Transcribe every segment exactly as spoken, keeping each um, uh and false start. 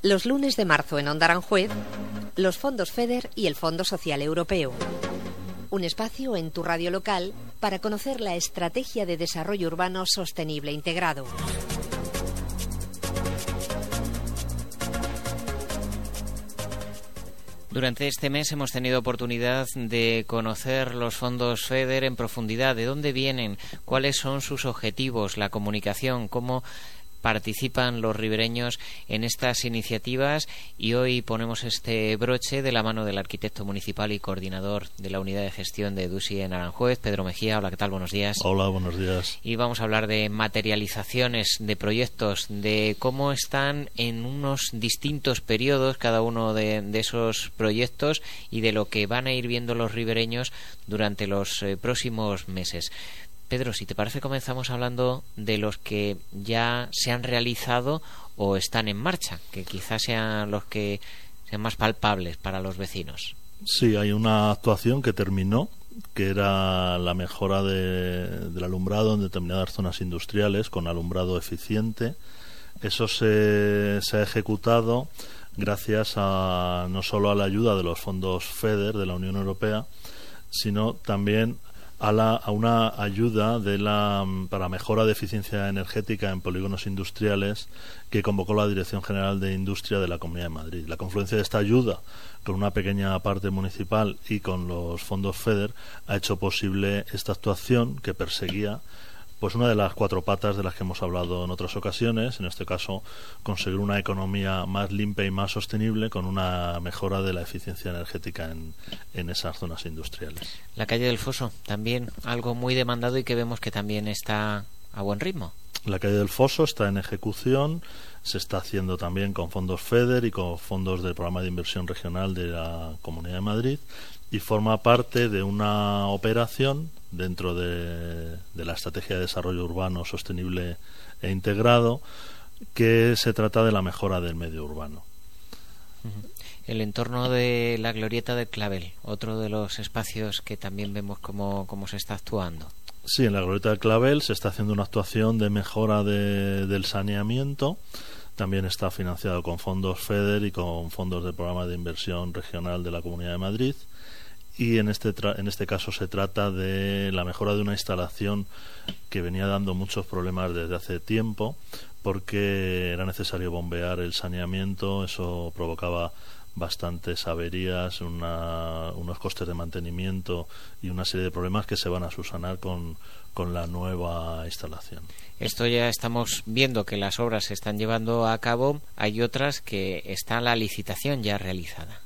Los lunes de marzo en Onda Aranjuez, los fondos FEDER y el Fondo Social Europeo. Un espacio en tu radio local para conocer la estrategia de desarrollo urbano sostenible integrado. Durante este mes hemos tenido oportunidad de conocer los fondos FEDER en profundidad, de dónde vienen, cuáles son sus objetivos, la comunicación, cómo participan los ribereños en estas iniciativas, y hoy ponemos este broche de la mano del arquitecto municipal y coordinador de la unidad de gestión de EDUSI en Aranjuez, Pedro Mejía. Hola, ¿qué tal? Buenos días. Hola, buenos días. Y vamos a hablar de materializaciones, de proyectos, de cómo están en unos distintos periodos cada uno de, de esos proyectos y de lo que van a ir viendo los ribereños durante los eh, próximos meses. Pedro, si te parece, comenzamos hablando de los que ya se han realizado o están en marcha, que quizás sean los que sean más palpables para los vecinos. Sí, hay una actuación que terminó, que era la mejora de, del alumbrado en determinadas zonas industriales con alumbrado eficiente. Eso se, se ha ejecutado gracias a no solo a la ayuda de los fondos FEDER de la Unión Europea, sino también A, la, a una ayuda de la, para mejora de eficiencia energética en polígonos industriales que convocó la Dirección General de Industria de la Comunidad de Madrid. La confluencia de esta ayuda con una pequeña parte municipal y con los fondos FEDER ha hecho posible esta actuación que perseguía pues una de las cuatro patas de las que hemos hablado en otras ocasiones, en este caso conseguir una economía más limpia y más sostenible con una mejora de la eficiencia energética en, en esas zonas industriales. La calle del Foso, también algo muy demandado y que vemos que también está a buen ritmo. La calle del Foso está en ejecución, se está haciendo también con fondos FEDER y con fondos del Programa de Inversión Regional de la Comunidad de Madrid, y forma parte de una operación dentro de, de la Estrategia de Desarrollo Urbano Sostenible e Integrado, que se trata de la mejora del medio urbano. El entorno de la Glorieta del Clavel, otro de los espacios que también vemos cómo, cómo se está actuando. Sí, en la Glorieta del Clavel se está haciendo una actuación de mejora de, del saneamiento. También está financiado con fondos FEDER y con fondos del Programa de Inversión Regional de la Comunidad de Madrid. Y en este, tra- en este caso se trata de la mejora de una instalación que venía dando muchos problemas desde hace tiempo, porque era necesario bombear el saneamiento. Eso provocaba bastantes averías, una, unos costes de mantenimiento y una serie de problemas que se van a subsanar con, con la nueva instalación. Esto ya estamos viendo que las obras se están llevando a cabo. Hay otras que está la licitación ya realizada.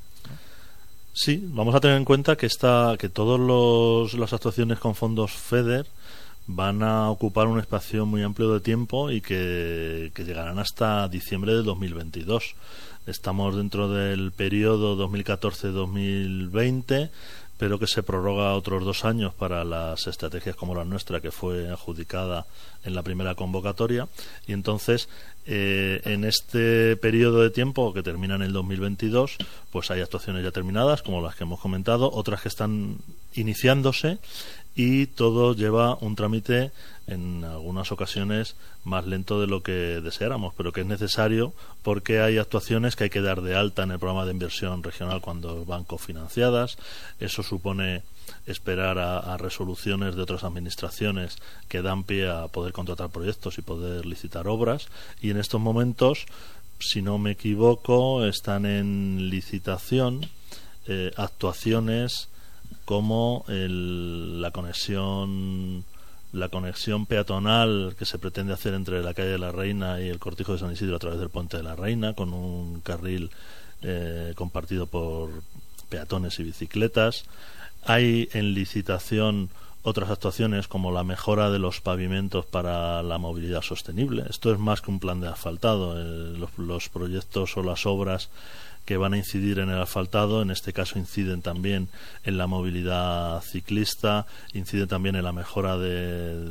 Sí, vamos a tener en cuenta que esta, que todas las actuaciones con fondos FEDER van a ocupar un espacio muy amplio de tiempo y que, que llegarán hasta diciembre de dos mil veintidós. Estamos dentro del periodo dos mil catorce dos mil veinte, pero que se prorroga otros dos años para las estrategias como la nuestra, que fue adjudicada en la primera convocatoria. Y entonces, eh, en este periodo de tiempo que termina en el dos mil veintidós, pues hay actuaciones ya terminadas, como las que hemos comentado, otras que están iniciándose, y todo lleva un trámite en algunas ocasiones más lento de lo que deseáramos, pero que es necesario porque hay actuaciones que hay que dar de alta en el programa de inversión regional cuando van cofinanciadas. Eso supone esperar a, a resoluciones de otras administraciones que dan pie a poder contratar proyectos y poder licitar obras, y en estos momentos, si no me equivoco, están en licitación eh, actuaciones como el, la conexión la conexión peatonal que se pretende hacer entre la calle de la Reina y el Cortijo de San Isidro a través del Puente de la Reina, con un carril eh, compartido por peatones y bicicletas. Hay en licitación otras actuaciones como la mejora de los pavimentos para la movilidad sostenible. Esto es más que un plan de asfaltado. Eh, los, los proyectos o las obras que van a incidir en el asfaltado, en este caso inciden también en la movilidad ciclista, inciden también en la mejora de,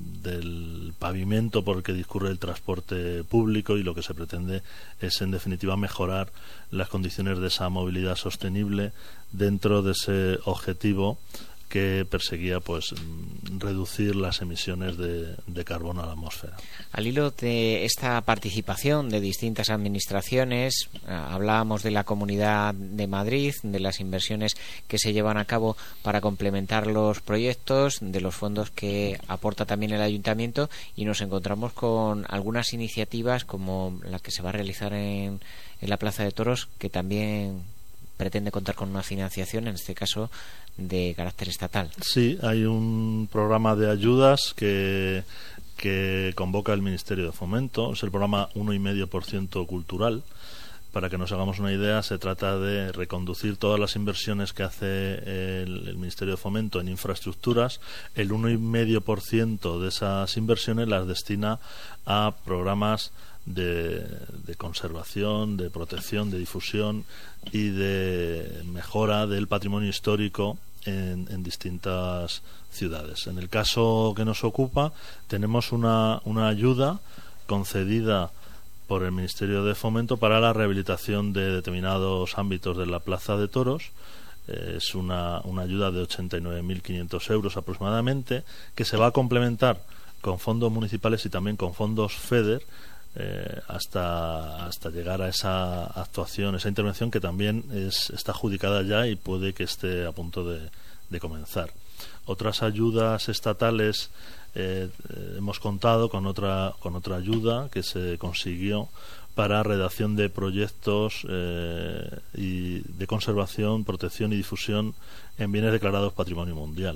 del pavimento por el que discurre el transporte público, y lo que se pretende es, en definitiva, mejorar las condiciones de esa movilidad sostenible dentro de ese objetivo que perseguía pues reducir las emisiones de, de carbono a la atmósfera. Al hilo de esta participación de distintas administraciones, hablábamos de la Comunidad de Madrid, de las inversiones que se llevan a cabo para complementar los proyectos, de los fondos que aporta también el Ayuntamiento, y nos encontramos con algunas iniciativas como la que se va a realizar en, en la Plaza de Toros, que también pretende contar con una financiación, en este caso de carácter estatal. Sí, hay un programa de ayudas que, que convoca el Ministerio de Fomento. Es el programa uno coma cinco por ciento cultural. Para que nos hagamos una idea, se trata de reconducir todas las inversiones que hace el, el Ministerio de Fomento en infraestructuras. El uno coma cinco por ciento de esas inversiones las destina a programas De, de conservación, de protección, de difusión y de mejora del patrimonio histórico en, en distintas ciudades. En el caso que nos ocupa, tenemos una, una ayuda concedida por el Ministerio de Fomento para la rehabilitación de determinados ámbitos de la Plaza de Toros. Eh, es una, una ayuda de ochenta y nueve mil quinientos euros aproximadamente, que se va a complementar con fondos municipales y también con fondos FEDER, Eh, hasta hasta llegar a esa actuación, esa intervención que también es, está adjudicada ya y puede que esté a punto de, de comenzar. Otras ayudas estatales, eh, eh, hemos contado con otra con otra ayuda que se consiguió para redacción de proyectos eh, y de conservación, protección y difusión en bienes declarados Patrimonio Mundial.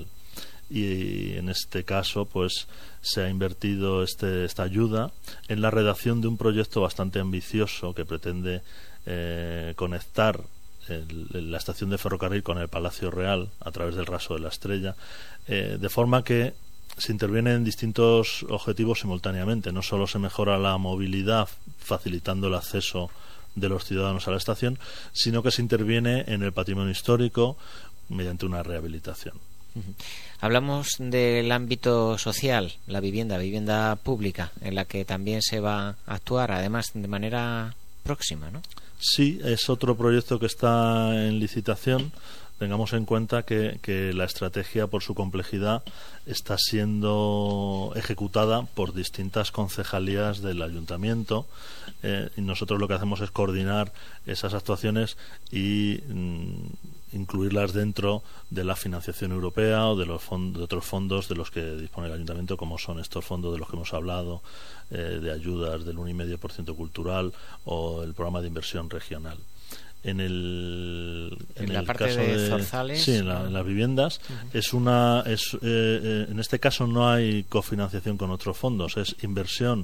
Y en este caso pues se ha invertido este, esta ayuda en la redacción de un proyecto bastante ambicioso que pretende eh, conectar el, la estación de ferrocarril con el Palacio Real a través del Raso de la Estrella, eh, de forma que se interviene en distintos objetivos simultáneamente. No solo se mejora la movilidad facilitando el acceso de los ciudadanos a la estación, sino que se interviene en el patrimonio histórico mediante una rehabilitación. Hablamos del ámbito social, la vivienda, vivienda pública, en la que también se va a actuar, además de manera próxima, ¿no? Sí, es otro proyecto que está en licitación. Tengamos en cuenta que, que la estrategia, por su complejidad, está siendo ejecutada por distintas concejalías del ayuntamiento, eh, y nosotros lo que hacemos es coordinar esas actuaciones y mm, incluirlas dentro de la financiación europea o de los fondos, de otros fondos de los que dispone el ayuntamiento, como son estos fondos de los que hemos hablado, eh, de ayudas del uno coma cinco por ciento cultural o el programa de inversión regional. En el en, en la el parte caso de, de Zorzales, sí, en, la, en las viviendas, uh-huh. es una es eh, eh, en este caso no hay cofinanciación con otros fondos, es inversión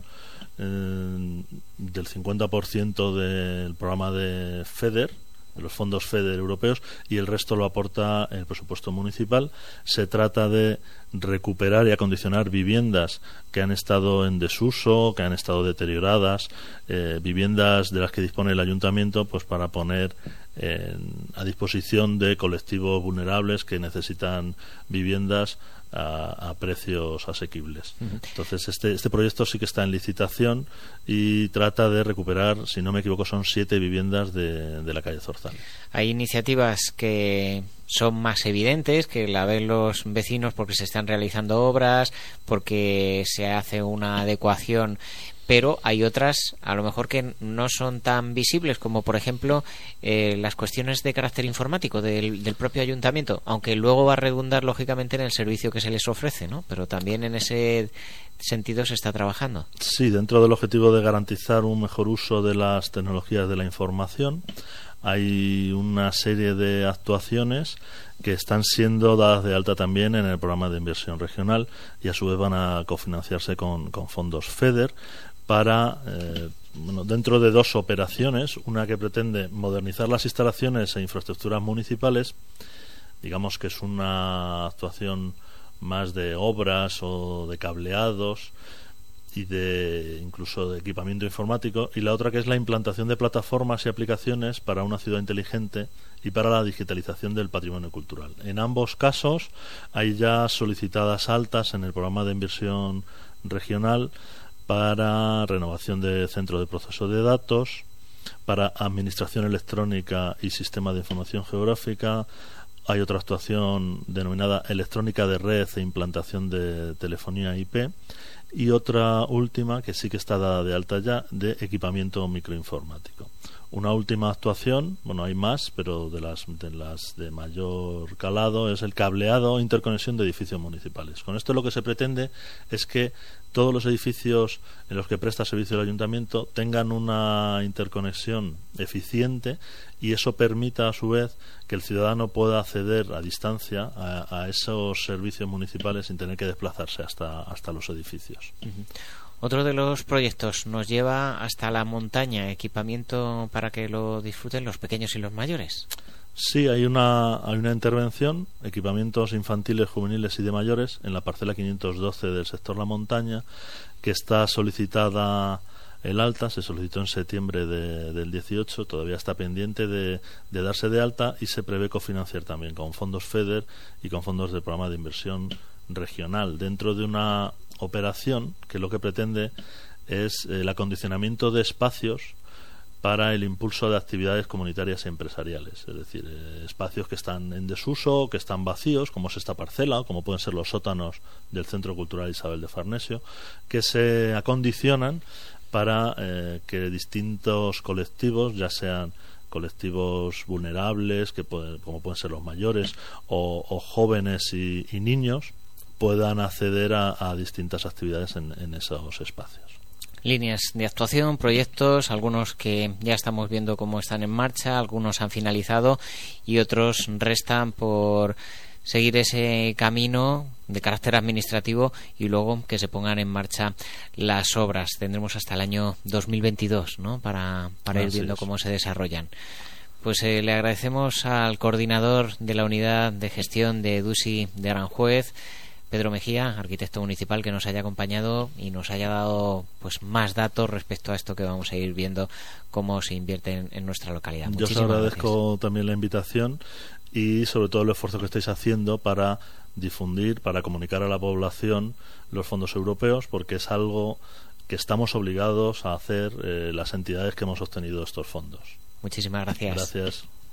eh, del cincuenta por ciento del programa de FEDER, de los fondos FEDER europeos, y el resto lo aporta el presupuesto municipal. Se trata de recuperar y acondicionar viviendas que han estado en desuso, que han estado deterioradas, eh, viviendas de las que dispone el ayuntamiento, pues para poner eh, a disposición de colectivos vulnerables que necesitan viviendas a, a precios asequibles. Uh-huh. Entonces este, este proyecto sí que está en licitación y trata de recuperar, si no me equivoco, son siete viviendas de, de la calle Zorzales. Hay iniciativas que son más evidentes, que la ven los vecinos porque se están realizando obras, porque se hace una adecuación, pero hay otras a lo mejor que no son tan visibles, como por ejemplo eh, las cuestiones de carácter informático del, del propio ayuntamiento, aunque luego va a redundar lógicamente en el servicio que se les ofrece, ¿no? Pero también en ese sentido se está trabajando. Sí, dentro del objetivo de garantizar un mejor uso de las tecnologías de la información, hay una serie de actuaciones que están siendo dadas de alta también en el programa de inversión regional y a su vez van a cofinanciarse con, con fondos FEDER para, eh, bueno, dentro de dos operaciones, una que pretende modernizar las instalaciones e infraestructuras municipales, digamos que es una actuación más de obras o de cableados y de incluso de equipamiento informático, y la otra que es la implantación de plataformas y aplicaciones para una ciudad inteligente y para la digitalización del patrimonio cultural. En ambos casos hay ya solicitadas altas en el programa de inversión regional para renovación de centro de proceso de datos, para administración electrónica y sistema de información geográfica, hay otra actuación denominada electrónica de red e implantación de telefonía I P, y otra última que sí que está dada de alta ya, de equipamiento microinformático. Una última actuación, bueno, hay más, pero de las de las de mayor calado, es el cableado e interconexión de edificios municipales. Con esto lo que se pretende es que todos los edificios en los que presta servicio el ayuntamiento tengan una interconexión eficiente, y eso permita a su vez que el ciudadano pueda acceder a distancia a, a esos servicios municipales sin tener que desplazarse hasta, hasta los edificios. Uh-huh. Otro de los proyectos nos lleva hasta la montaña, equipamiento para que lo disfruten los pequeños y los mayores. Sí, hay una, hay una intervención, equipamientos infantiles, juveniles y de mayores, en la parcela quinientos doce del sector La Montaña, que está solicitada el alta, se solicitó en septiembre de, del dieciocho, todavía está pendiente de, de darse de alta, y se prevé cofinanciar también con fondos FEDER y con fondos del programa de inversión regional, dentro de una operación que lo que pretende es el acondicionamiento de espacios para el impulso de actividades comunitarias y empresariales, es decir, eh, espacios que están en desuso, que están vacíos, como es esta parcela, o como pueden ser los sótanos del Centro Cultural Isabel de Farnesio, que se acondicionan para eh, que distintos colectivos, ya sean colectivos vulnerables, que pueden, como pueden ser los mayores, o, o jóvenes y, y niños, puedan acceder a, a distintas actividades en, en esos espacios. Líneas de actuación, proyectos, algunos que ya estamos viendo cómo están en marcha, algunos han finalizado y otros restan por seguir ese camino de carácter administrativo y luego que se pongan en marcha las obras. Tendremos hasta el año dos mil veintidós, ¿no?, para, para ir viendo cómo se desarrollan. Pues eh, le agradecemos al coordinador de la unidad de gestión de EDUSI de Aranjuez, Pedro Mejía, arquitecto municipal, que nos haya acompañado y nos haya dado pues más datos respecto a esto que vamos a ir viendo cómo se invierte en, en nuestra localidad. Yo os agradezco gracias. También la invitación y sobre todo el esfuerzo que estáis haciendo para difundir, para comunicar a la población los fondos europeos, porque es algo que estamos obligados a hacer eh, las entidades que hemos obtenido estos fondos. Muchísimas gracias. Gracias.